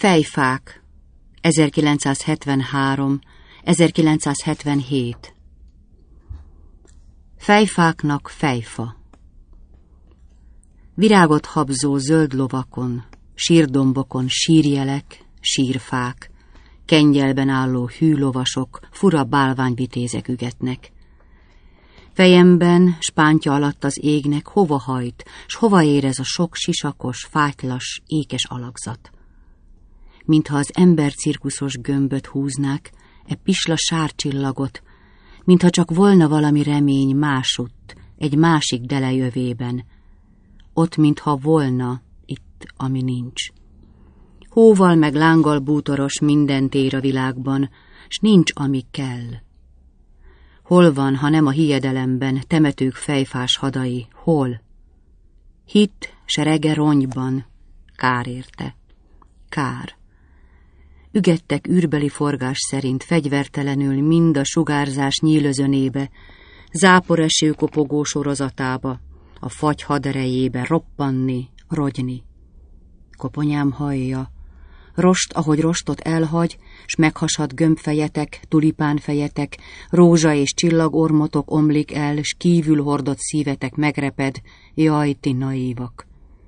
Fejfák, 1973-1977. Fejfáknak fejfa. Virágot habzó zöld lovakon, sírdombokon sírjelek, sírfák, kengyelben álló hűlovasok, fura bálványvitézek ügetnek. Fejemben, spántja alatt az égnek hova hajt, s hova ér ez a sok sisakos, fátylas, ékes alakzat. Mintha az embercirkuszos gömböt húznák, e pisla sárcsillagot, mintha csak volna valami remény másutt, egy másik delejövében, ott, mintha volna itt, ami nincs. Hóval meg lánggal bútoros minden tér a világban, s nincs, ami kell. Hol van, ha nem a hiedelemben, temetők fejfás hadai, hol? Hit, serege rongyban, kár érte, kár. Ügettek űrbeli forgás szerint fegyvertelenül mind a sugárzás nyílözönébe, záporeső kopogó sorozatába, a fagy haderejébe roppanni, rogyni. Koponyám hallja, rost, ahogy rostot elhagy, s meghasad gömbfejetek, tulipánfejetek, rózsa és csillagormotok omlik el, s kívül hordott szívetek megreped, jaj, ti naívak.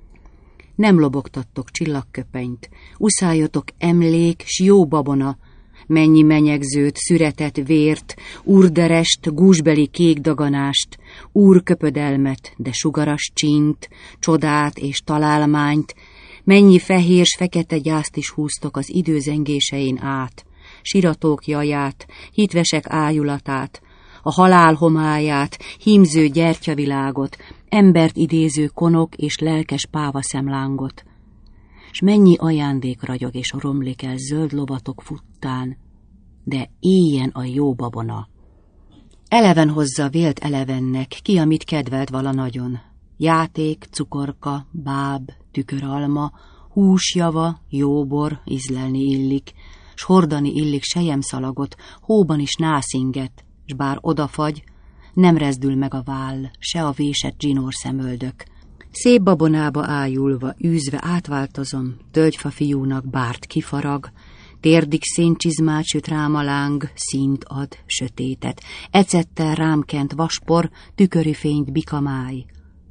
Nem lobogtattok csillagköpenyt, uszáljatok emlék, s jó babona, mennyi menyegzőt, szüretet, vért, úrderest, gúzsbeli kék daganást, úrköpödelmet, de sugaras csínt, csodát és találmányt, mennyi fehér s fekete gyászt is húztok az idő zengésein át, siratók jaját, hitvesek ájulatát, a halál homályát, hímző gyertyavilágot, embert idéző konok és lelkes pávaszemlángot. S mennyi ajándék ragyog és romlik el zöld lovatok futtán, de éljen a jó babona. Eleven hozza vélt elevennek, ki, amit kedvelt vala nagyon. Játék, cukorka, báb, tüköralma, húsjava, jóbor, ízlelni illik, s hordani illik selyemszalagot, hóban is nászinget, s bár odafagy, nem rezdül meg a váll, se a vésett zsinór szemöldök. Szép babonába ájulva, űzve átváltozom, tölgyfa fiúnak bárt kifarag, térdig széncsizmát süt rám a láng, színt ad, sötétet, ecettel rám kent vaspor, tüköri fényt bikamáj.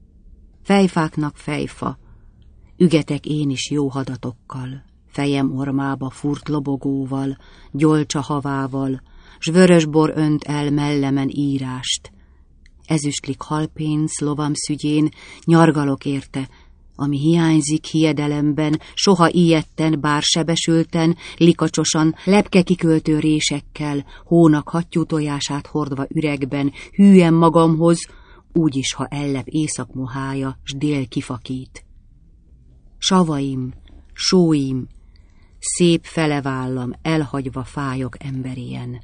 Fejfáknak fejfa, ügetek én is jó hadatokkal, fejem ormába furt lobogóval, gyolcsa havával, s vörösbor önt el mellemen írást. Ezüstlik halpénz lovam szügyén, nyargalok érte, ami hiányzik hiedelemben, soha ijedten, bár sebesülten, likacsosan, lepkekiköltő résekkel, hónak hattyú tojását hordva üregben, hűen magamhoz, úgyis, ha ellep északmohája, s dél kifakít. Savaim, sóim, szép felevállam, elhagyva fájok emberien.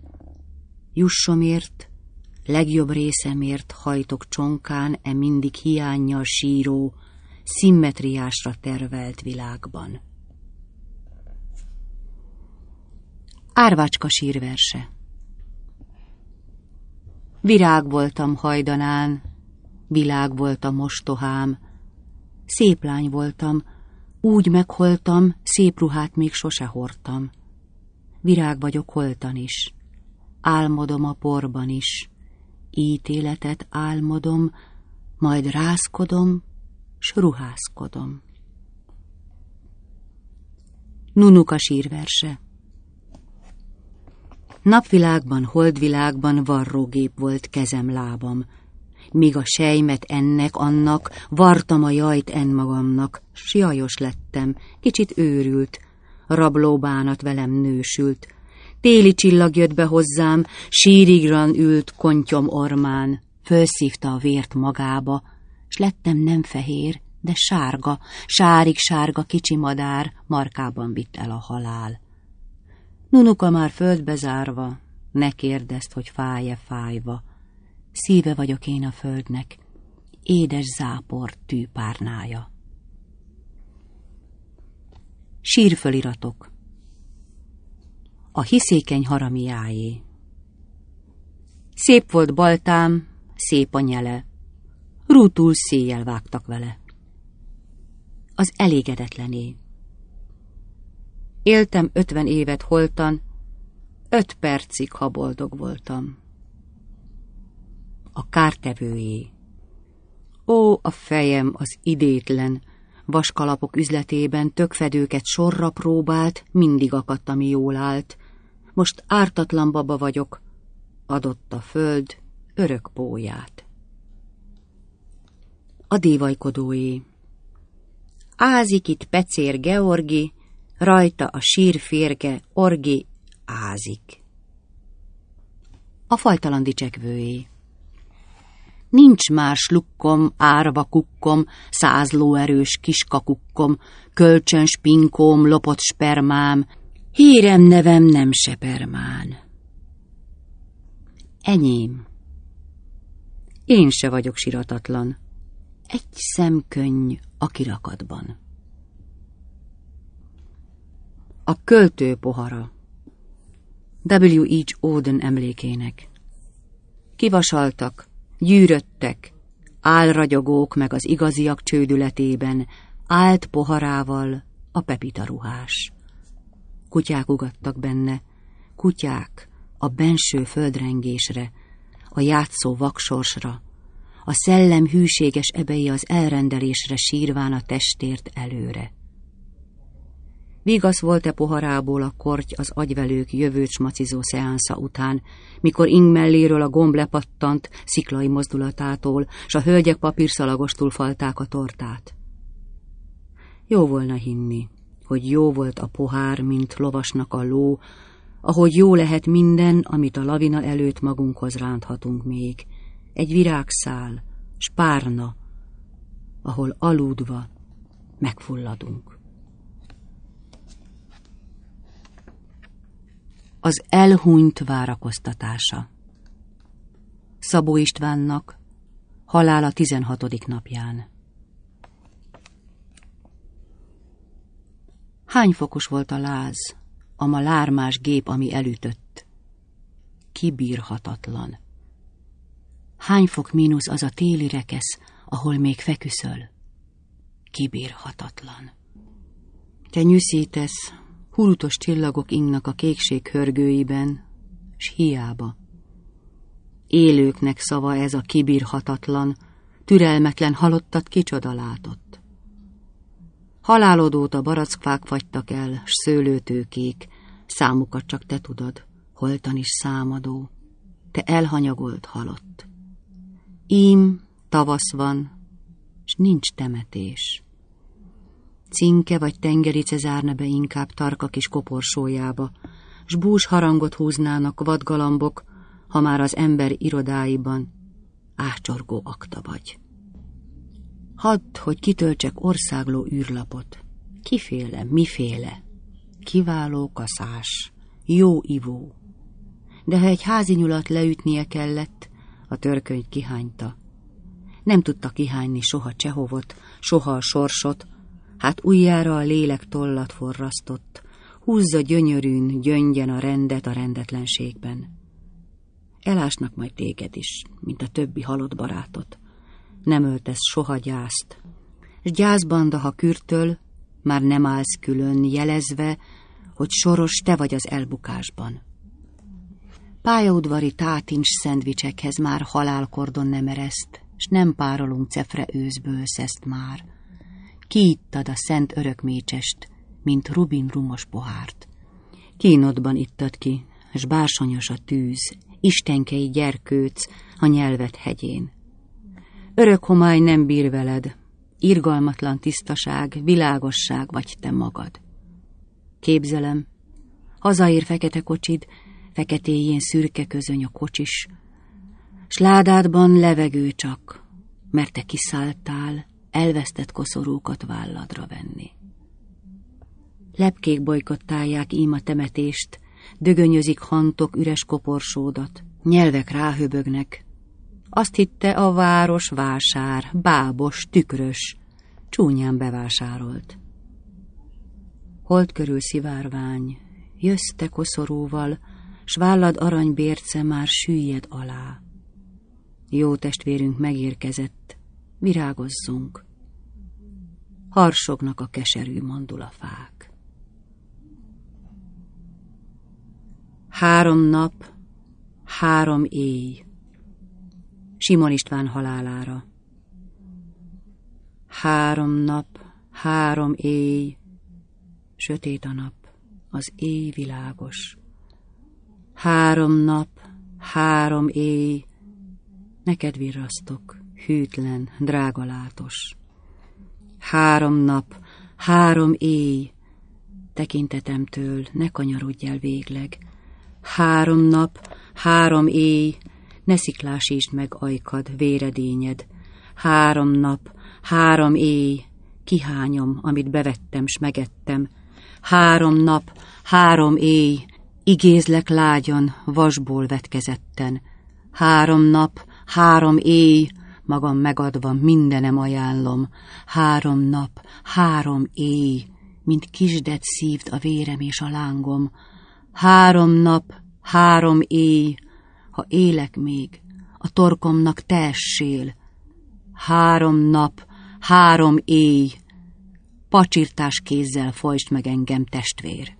Jussomért, legjobb részemért hajtok csonkán e mindig hiánnyal síró, szimmetriásra tervelt világban. Árvácska sírverse. Virág voltam hajdanán, világ volt a mostohám, szép lány voltam, úgy megholtam, szép ruhát még sose hordtam. Virág vagyok holtan is, álmodom a porban is, ítéletet álmodom, majd rázkodom, s ruházkodom. Nunuka sírverse. Napvilágban, holdvilágban varrógép volt kezem, lábam, míg a sejmet ennek, annak, vartam a jajt magamnak, s jajos lettem, kicsit őrült, rablóbánat velem nősült. Téli csillag jött be hozzám, sírigran ült kontyom ormán, fölszívta a vért magába, s lettem nem fehér, de sárga, sárig sárga kicsi madár, markában vitt el a halál. Nunuka már földbe zárva, ne kérdezd, hogy fáj-e fájva, szíve vagyok én a földnek, édes zápor tűpárnája. Sírföliratok. A hiszékeny haramiáé. Szép volt baltám, szép a nyele, rútul széjjel vágtak vele. Az elégedetlené. Éltem 50 évet holtan, 5 percig, ha boldog voltam. A kártevőjé. Ó, a fejem az idétlen, vaskalapok üzletében tökfedőket sorra próbált, mindig akadt, ami jól állt. Most ártatlan baba vagyok, adott a föld örök pólyát. A dévajkodóé. Ázik itt Pecér Georgi, rajta a sírférge orgi ázik. A fajtalan dicsekvőjé. Nincs már slukkom, árva kukkom, 100 lóerős kiskakukkom, kölcsöns pinkóm, lopott spermám, hírem nevem nem sepermán. Enyém. Én se vagyok siratatlan, egy szemkönny a kirakatban. A költő pohara. W.H. Auden emlékének. Kivasaltak, gyűröttek, álragyogók meg az igaziak csődületében, állt poharával a Pepita ruhás. Kutyák ugattak benne, kutyák a benső földrengésre, a játszó vaksorsra, a szellem hűséges ebei az elrendelésre sírván a testért előre. Vigasz volt-e poharából a korty az agyvelők jövőt smacizó szeánsza után, mikor ing melléről a gomb lepattant sziklai mozdulatától, s a hölgyek papírszalagostul falták a tortát. Jó volna hinni, hogy jó volt a pohár, mint lovasnak a ló, ahogy jó lehet minden, amit a lavina előtt magunkhoz ránthatunk még. Egy virágszál, s párna, ahol aludva megfulladunk. Az elhunyt várakoztatása. Szabó Istvánnak, halála 16. napján. Hány fokos volt a láz, a ma lármás gép, ami elütött? Kibírhatatlan. Hány fok mínusz az a téli rekesz, ahol még feküszöl? Kibírhatatlan. Te nyűszítesz, hulutos csillagok ingnak a kékség hörgőiben, s hiába. Élőknek szava ez a kibírhatatlan, türelmetlen halottat kicsoda látott. Halálod óta barackfák fagytak el, s szőlőtőkék, számukat csak te tudod, holtan is számadó, te elhanyagolt halott. Ím tavasz van, s nincs temetés. Cinke vagy tengerice zárna be inkább tarka kis koporsójába, s bús harangot húznának vadgalambok, ha már az ember irodáiban ácsorgó akta vagy. Hadd, hogy kitöltsek országló űrlapot. Kiféle, miféle? Kiváló kaszás, jó ivó. De ha egy házi nyulat leütnie kellett, a törköny kihányta. Nem tudta kihányni soha Csehovot, soha a sorsot, hát ujjára a lélek tollat forrasztott, húzza gyönyörűn, gyöngyen a rendet a rendetlenségben. Elásnak majd téged is, mint a többi halott barátot. Nem öltesz soha gyászt, s gyászbanda, ha kürtöl, már nem állsz külön, jelezve, hogy soros te vagy az elbukásban. Pályaudvari tátincs szendvicsekhez már halálkordon nem ereszt, s nem párolunk cefre őszből szeszt már. Kiittad a szent örökmécsest, mint rubin rumos pohárt. Kínodban ittad ki, s bársonyos a tűz, istenkei gyerkőc a nyelvet hegyén. Örök homály nem bír veled, irgalmatlan tisztaság, világosság vagy te magad. Képzelem, hazaér fekete kocsid, feketéjén szürke közöny a kocsis, s ládádban levegő csak, mert te kiszálltál, elvesztett koszorúkat válladra venni. Lepkék bolykottálják ím a temetést, dögönyözik hantok üres koporsódat, nyelvek ráhöbögnek. Azt hitte a város vásár, bábos, tükrös, csúnyán bevásárolt. Hold körül szivárvány, jössz te koszorúval, s vállad aranybérce már süllyed alá. Jó testvérünk megérkezett, virágozzunk. Harsognak a keserű mandulafák. 3 nap, 3 éj. Simon István halálára. 3 nap, 3 éj. Sötét a nap, az éj világos. 3 nap, 3 éj. Neked virrasztok, hűtlen, drágalátos. 3 nap, 3 éj. Tekintetemtől ne kanyarodj el végleg. 3 nap, 3 éj. Ne sziklásítsd meg ajkad, véredényed. 3 nap, 3 éj. Kihányom, amit bevettem, s megettem. 3 nap, 3 éj. Igézlek lágyan, vasból vetkezetten. 3 nap, 3 éj. Magam megadva mindenem ajánlom. 3 nap, 3 éj. Mint kisdet szívd a vérem és a lángom. 3 nap, 3 éj. Ha élek még, a torkomnak te essél. 3 nap, 3 éj. Pacsirtás kézzel folytsd meg engem, testvér.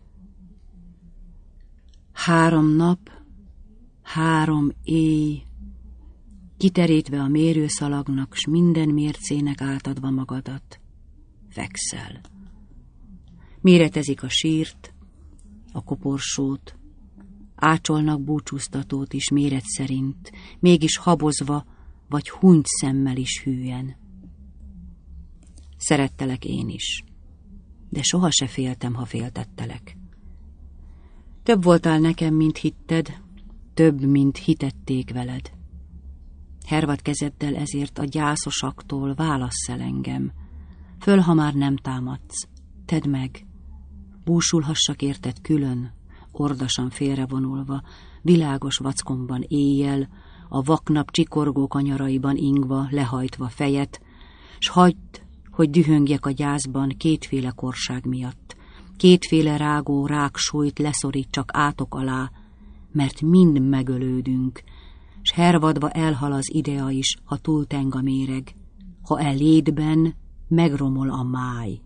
3 nap, 3 éj. Kiterítve a mérőszalagnak, s minden mércének átadva magadat, fekszel. Méretezik a sírt, a koporsót, ácsolnak búcsúztatót is méret szerint, mégis habozva, vagy hunyt szemmel is hűen. Szerettelek én is, de soha se féltem, ha féltettelek. Több voltál nekem, mint hitted, több, mint hitették veled. Hervad kezeddel ezért a gyászosaktól válassz el engem. Föl, ha már nem támadsz, tedd meg, búsulhassak érted külön, ordasan félrevonulva, világos vackomban éjjel, a vaknap csikorgó kanyaraiban ingva, lehajtva fejet, s hagyd, hogy dühöngjek a gyászban kétféle korság miatt, kétféle rágó ráksúlyt leszorít csak átok alá, mert mind megölődünk, s hervadva elhal az idea is, ha túlteng a méreg, ha létben megromol a máj.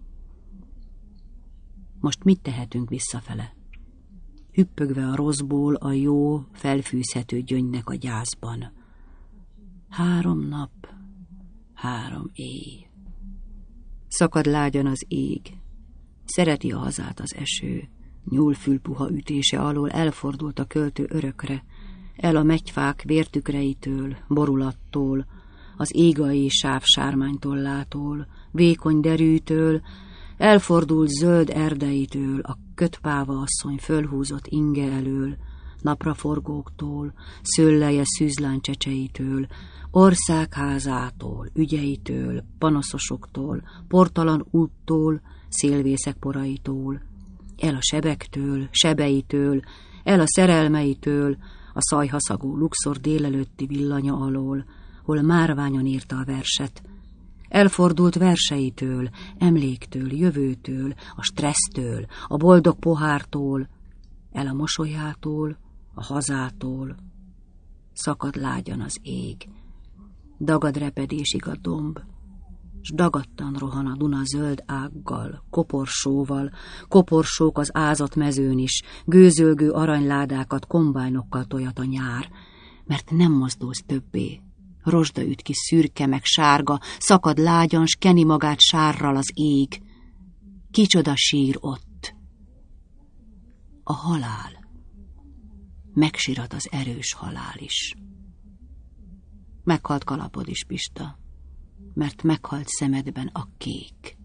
Most mit tehetünk visszafele? Hüppögve a rosszból a jó, felfűzhető gyöngynek a gyászban. 3 nap, 3 éj. Szakad lágyan az ég, szereti a hazát az eső, nyúlfülpuha ütése alól elfordult a költő örökre, el a megyfák vértükreitől, borulattól, az égai sáv sármánytollától, vékony derűtől, elfordult zöld erdeitől, a kötpáva asszony fölhúzott inge elől, napraforgóktól, szőlleje szűzlány csecseitől, országházától, ügyeitől, panaszosoktól, portalan úttól, szélvészek poraitól, el a sebektől, sebeitől, el a szerelmeitől, a szajhaszagú luxor délelőtti villanya alól, hol márványon írta a verset, elfordult verseitől, emléktől, jövőtől, a stressztől, a boldog pohártól, el a mosolyától, a hazától. Szakad lágyan az ég, dagad repedésig a domb, s dagadtan rohan a Duna zöld ággal, koporsóval, koporsók az ázott mezőn is, gőzölgő aranyládákat kombájnokkal toljat a nyár, mert nem mozdulsz többé. Rozsda üt ki szürke meg sárga, szakad lágyan, s keni magát sárral az ég. Kicsoda sír ott? A halál. Megsirat az erős halál is. Meghalt kalapod is, Pista, mert meghalt szemedben a kék.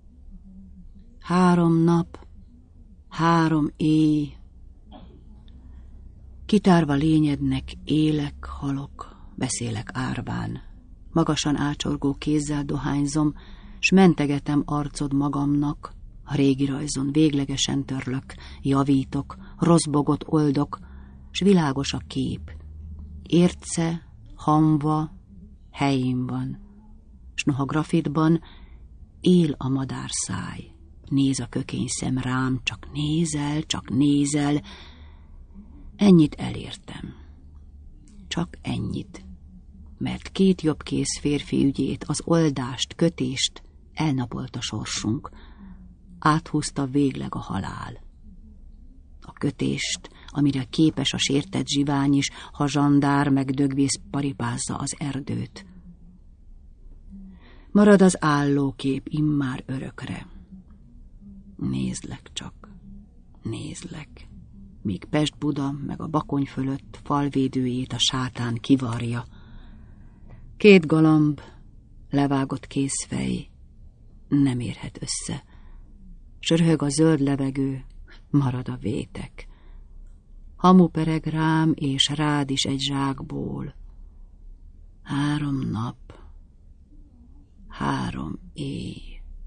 3 nap, 3 éj. Kitárva lényednek élek, halok, beszélek árván. Magasan ácsorgó kézzel dohányzom, s mentegetem arcod magamnak, a régi rajzon véglegesen törlök, javítok, rosszbogot oldok, s világos a kép. Érce, hamva, helyén van, s noha grafitban él a madárszáj. Néz a kökény szem rám, csak nézel, ennyit elértem. Csak ennyit, mert 2 jobbkész férfi ügyét, az oldást, kötést elnapolta sorsunk, áthúzta végleg a halál. A kötést, amire képes a sértett zsivány is, ha zsandár meg dögvész paripázza az erdőt. Marad az állókép immár örökre. Nézlek csak, nézlek, míg Pest-Buda meg a Bakony fölött falvédőjét a sátán kivarja. Két galamb, levágott kézfej, nem érhet össze. Sörhög a zöld levegő, marad a vétek. Hamu pereg rám és rád is egy zsákból. 3 nap, 3 éj.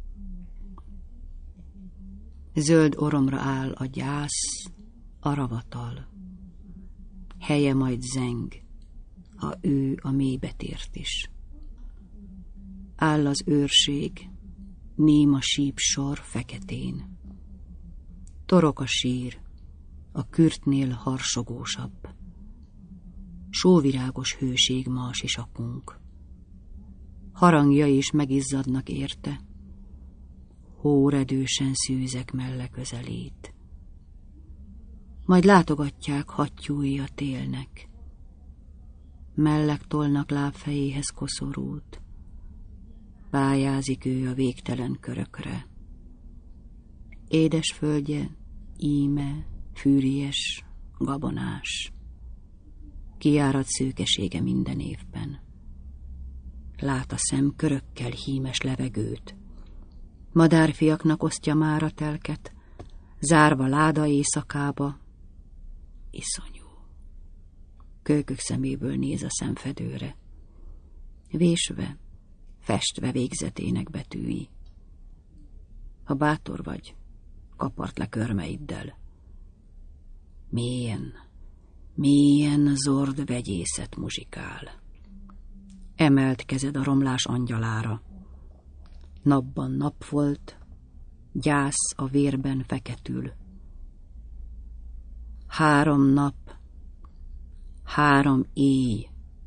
Zöld oromra áll a gyász, a ravatal. Helye majd zeng, ha ő a mélybe tért is. Áll az őrség, néma sípsor feketén. Torok a sír, a kürtnél harsogósabb. Sóvirágos hőség ma a sisakunk. Harangjai is megizzadnak érte. Hóredősen szűzek melle közelít. Majd látogatják hattyúi a télnek. Mellek tolnak lábfejéhez koszorút. Pályázik ő a végtelen körökre. Édes földje, íme, fűries, gabonás. Kiárad szőkesége minden évben. Lát a szem körökkel hímes levegőt. Madárfiaknak osztja már a telket, zárva láda éjszakába. Iszonyú. Kölkök szeméből néz a szemfedőre. Vésve, festve végzetének betűi. Ha bátor vagy, kapart le körmeiddel. Mélyen, mélyen zord vegyészet muzsikál. Emelt kezed a romlás angyalára. Napban nap volt, gyász a vérben feketül. 3 nap, 3 éj,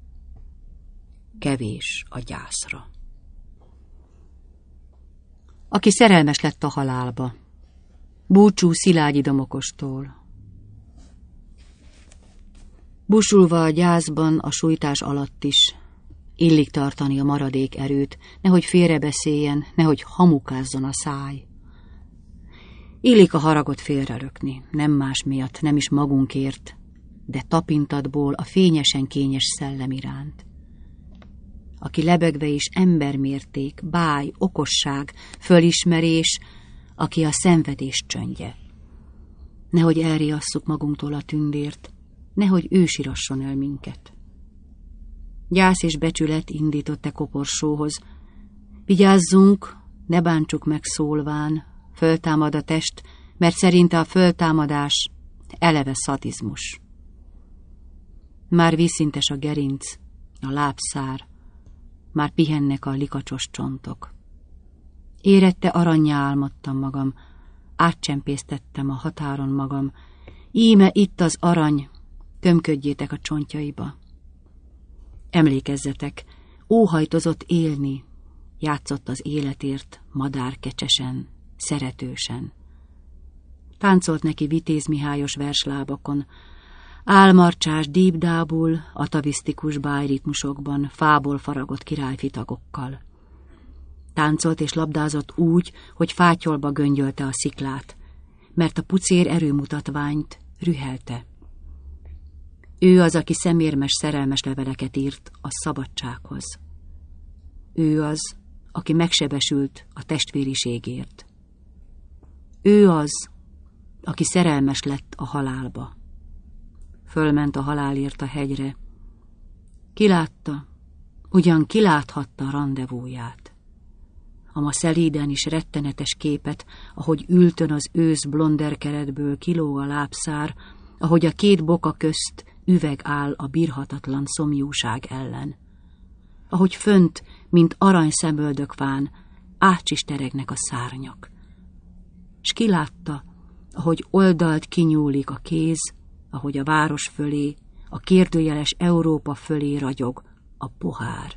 kevés a gyászra. Aki szerelmes lett a halálba, búcsú Szilágyi Domokostól. Búsulva a gyászban, a sújtás alatt is, illik tartani a maradék erőt, nehogy félrebeszéljen, nehogy hamukázzon a száj. Illik a haragot félrerökni, nem más miatt, nem is magunkért, de tapintatból a fényesen kényes szellem iránt. Aki lebegve is embermérték, báj, okosság, fölismerés, aki a szenvedés csöndje. Nehogy elriasszuk magunktól a tündért, nehogy ő sirasson el minket. Gyász és becsület indított koporsóhoz. Vigyázzunk, ne bántsuk meg szólván, föltámad a test, mert szerinte a föltámadás eleve szadizmus. Már vízszintes a gerinc, a lábszár, már pihennek a likacsos csontok. Érette arannyá álmodtam magam, átcsempésztettem a határon magam. Íme itt az arany, tömködjétek a csontjaiba. Emlékezzetek, óhajtozott élni, játszott az életért, madár kecsesen, szeretősen. Táncolt neki Vitéz Mihályos verslábakon, álmarcsás dípdábul, atavisztikus bájritmusokban, fából faragott királyfitagokkal. Táncolt és labdázott úgy, hogy fátyolba göngyölte a sziklát, mert a pucér erőmutatványt rühelte. Ő az, aki szemérmes, szerelmes leveleket írt a szabadsághoz. Ő az, aki megsebesült a testvériségért. Ő az, aki szerelmes lett a halálba. Fölment a halálért a hegyre. Kilátta, ugyan kiláthatta a randevúját. A ma szelíden is rettenetes képet, ahogy ültön az ősz blonderkeretből kilóg a lábszár, ahogy a 2 boka közt üveg áll a bírhatatlan szomjúság ellen. Ahogy fönt, mint arany szemöldökván, ácsisteregnek a szárnyak. S kilátta, ahogy oldalt kinyúlik a kéz, ahogy a város fölé, a kérdőjeles Európa fölé ragyog a pohár.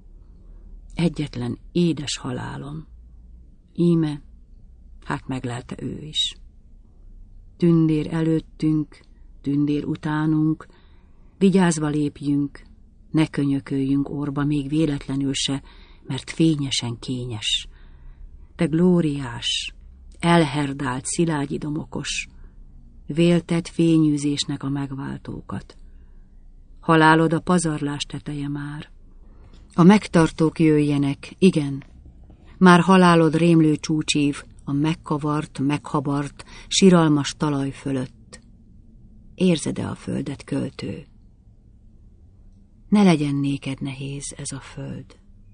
Egyetlen édes halálom. Íme, hát meglelte ő is. Tündér előttünk, tündér utánunk, vigyázva lépjünk, ne könyököljünk orba még véletlenül se, mert fényesen kényes. Te glóriás, elherdált Szilágyi Domokos, vélted fényűzésnek a megváltókat. Halálod a pazarlás teteje már. A megtartók jöjjenek, igen, már halálod rémlő csúcsív a megkavart, meghabart, siralmas talaj fölött. Érzed-e a földet, költő? Ne legyen néked nehéz ez a föld.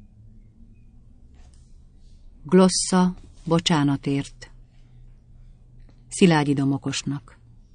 Glossza, bocsánatért. Szilágyi Domokosnak.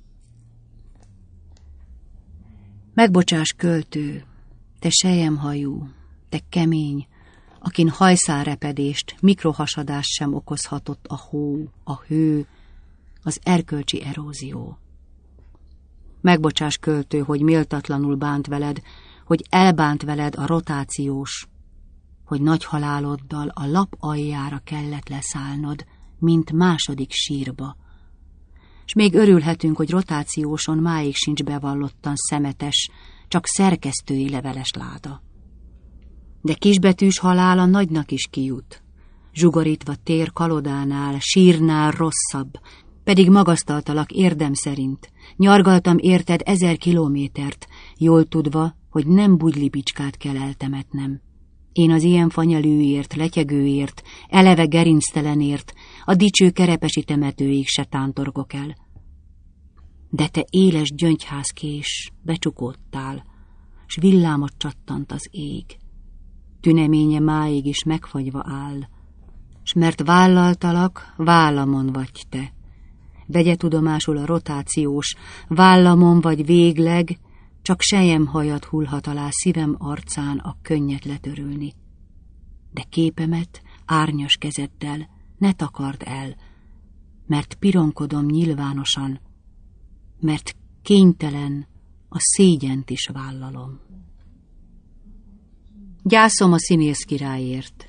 Megbocsáss, költő, te selyemhajú, te kemény, akin hajszálrepedést, mikrohasadást sem okozhatott a hó, a hő, az erkölcsi erózió. Megbocsáss, költő, hogy méltatlanul bánt veled, hogy elbánt veled a rotációs, hogy nagy haláloddal a lap aljára kellett leszállnod, mint második sírba. S még örülhetünk, hogy rotációson máig sincs bevallottan szemetes, csak szerkesztői leveles láda. De kisbetűs halála nagynak is kijut. Zsugorítva tér kalodánál, sírnál rosszabb, pedig magasztaltalak érdem szerint. Nyargaltam érted 1000 kilométert, jól tudva, hogy nem bugylibicskát kell eltemetnem. Én az ilyen fanyelőért, letyegőért, eleve gerinctelenért, a dicső kerepesi temetőig se tántorgok el. De te éles gyöngyházkés, becsukódtál, s villámot csattant az ég. Tüneménye máig is megfagyva áll, s mert vállaltalak, vállamon vagy te. Vegye tudomásul a rotációs, vállamon vagy végleg, csak selyemhajat hullhat alá szívem arcán a könnyet letörölni. De képemet árnyas kezeddel ne takard el, mert pironkodom nyilvánosan, mert kénytelen a szégyent is vállalom. Gyászom a színész királyért.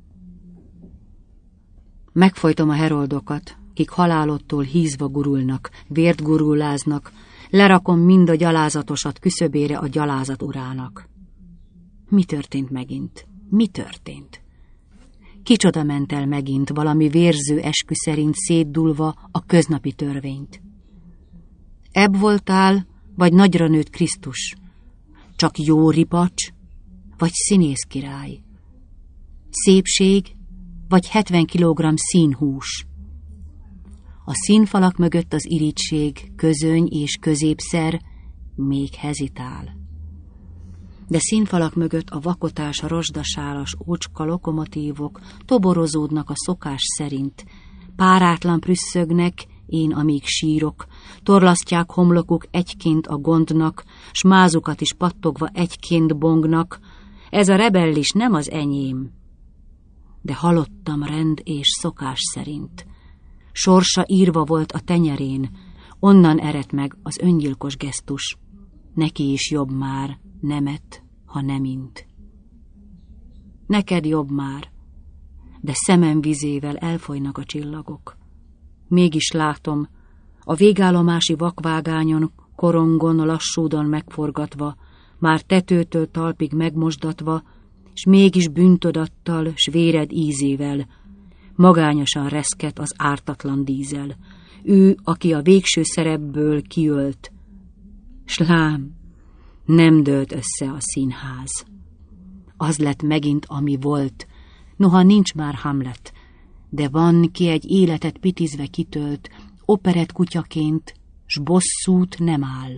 Megfojtom a heroldokat, kik halálodtól hízva gurulnak, vért guruláznak, lerakom mind a gyalázatosat küszöbére a gyalázat urának. Mi történt megint? Mi történt? Kicsoda ment el megint valami vérző eskü szerint szétdulva a köznapi törvényt? Ebb voltál, vagy nagyra nőtt Krisztus? Csak jó ripacs, vagy színész király? Szépség, vagy 70 kilogramm színhús? A színfalak mögött az irigység, közöny és középszer még hezitál. De színfalak mögött a vakotás, a rozsdasálas, ócska lokomotívok toborozódnak a szokás szerint, párátlan prüsszögnek, én amíg sírok, torlasztják homlokuk egyként a gondnak, s mázukat is pattogva egyként bongnak. Ez a rebellis nem az enyém, de halottam rend és szokás szerint. Sorsa írva volt a tenyerén, onnan eredt meg az öngyilkos gesztus. Neki is jobb már, nemet, ha nemint. Neked jobb már, de szemem vizével elfolynak a csillagok. Mégis látom, a végállomási vakvágányon, korongon, lassúdan megforgatva, már tetőtől talpig megmosdatva, s mégis bűntudattal, s véred ízével, magányosan reszket az ártatlan dízel. Ő, aki a végső szerepből kiölt. S lám, nem dőlt össze a színház. Az lett megint, ami volt, noha nincs már Hamlet, de van, ki egy életet pitizve kitölt, operett kutyaként, s bosszút nem áll.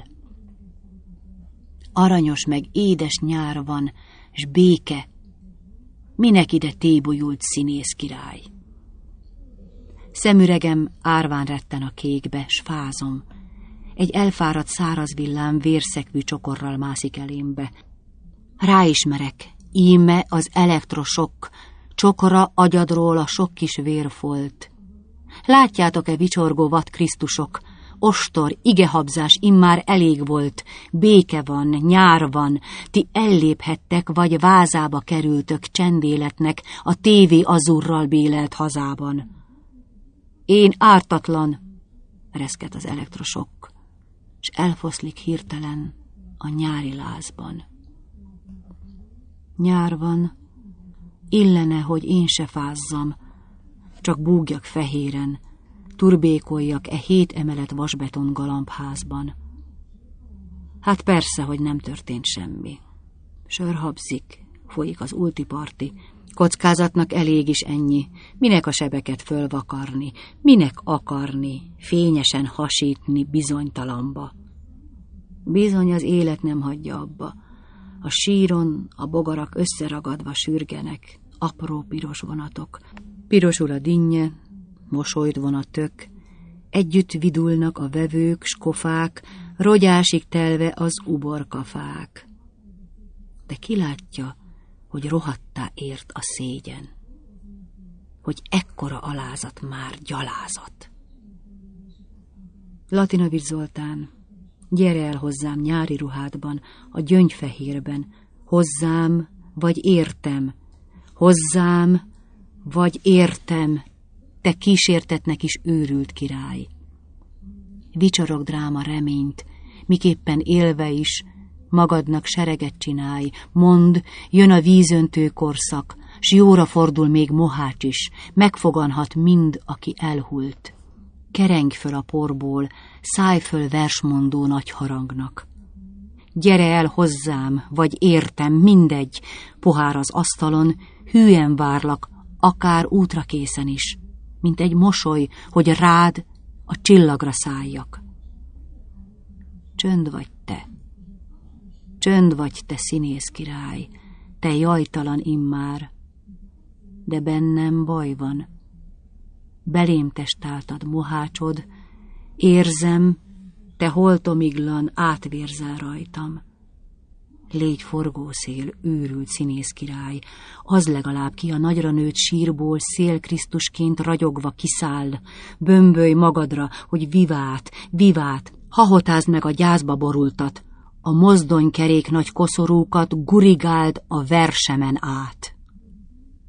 Aranyos meg édes nyár van, s béke. Minek ide tébolyult színész király? Szemüregem árván retten a kékbe, s fázom. Egy elfáradt száraz villám vérszekvű csokorral mászik elémbe. Ráismerek, íme az elektrosokk, csokora agyadról a sok kis vérfolt. Látjátok-e vicsorgó vad Krisztusok? Ostor, igehabzás immár elég volt, béke van, nyár van, ti elléphettek, vagy vázába kerültök csendéletnek a tévé azurral bélelt hazában. Én ártatlan, reszket az elektrosokk, s elfoszlik hirtelen a nyári lázban. Nyár van, illene, hogy én se fázzam, csak búgjak fehéren, turbékoljak 7 emelet vasbeton galambházban. Hát persze, hogy nem történt semmi. Sör habzik, folyik az ultiparti, kockázatnak elég is ennyi, minek a sebeket fölvakarni, minek akarni, fényesen hasítni bizonytalanba. Bizony az élet nem hagyja abba. A síron a bogarak összeragadva sürgenek, apró piros vonatok. Pirosul a dinnye, mosolyt von a tök, együtt vidulnak a vevők, s kofák, rogyásig telve az uborkafák. De ki látja, hogy rohadtá ért a szégyen, hogy ekkora alázat már gyalázat. Latinovics Zoltán, gyere el hozzám nyári ruhádban, a gyöngyfehérben, hozzám, vagy értem, hozzám, vagy értem, te kísértetnek is őrült király. Vicsorog dráma reményt, miképpen élve is, magadnak sereget csinálj, mondd, jön a vízöntő korszak, s jóra fordul még Mohács is, megfoganhat mind, aki elhult. Kerengj föl a porból, szállj föl versmondó nagy harangnak. Gyere el hozzám, vagy értem, mindegy, pohár az asztalon, hűen várlak, akár útra készen is, mint egy mosoly, hogy rád a csillagra szálljak. Csönd vagy te. Csönd vagy te színész király, te jajtalan immár, de bennem baj van. Belém testáltad mohácsod, érzem, te holtomiglan átvérzál rajtam. Légy forgószél, őrült színész király, az legalább ki a nagyra nőtt sírból szél Krisztusként ragyogva kiszáll, bömbölj magadra, hogy vivát, vivát, hahotázd meg a gyászba borultat, a mozdonykerék nagy koszorúkat gurigáld a versemen át.